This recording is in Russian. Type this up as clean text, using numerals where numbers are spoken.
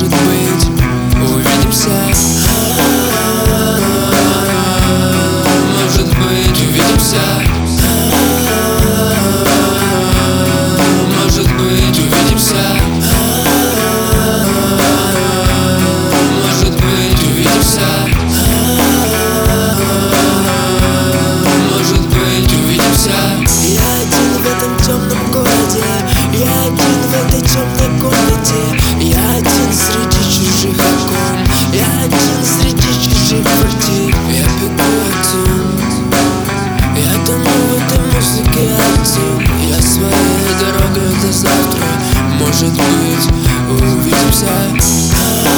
Может быть, увидимся. Может быть, увидимся. Может быть, увидимся. Может быть, увидимся. Может быть, увидимся. Я один в этом темном городе, я один в этой темной комнате, я один среди чужих окон, я один среди чужих квартир. Я бегу один, я тону в этой музыке один. Я своей дорогой до завтра. Может быть, увидимся.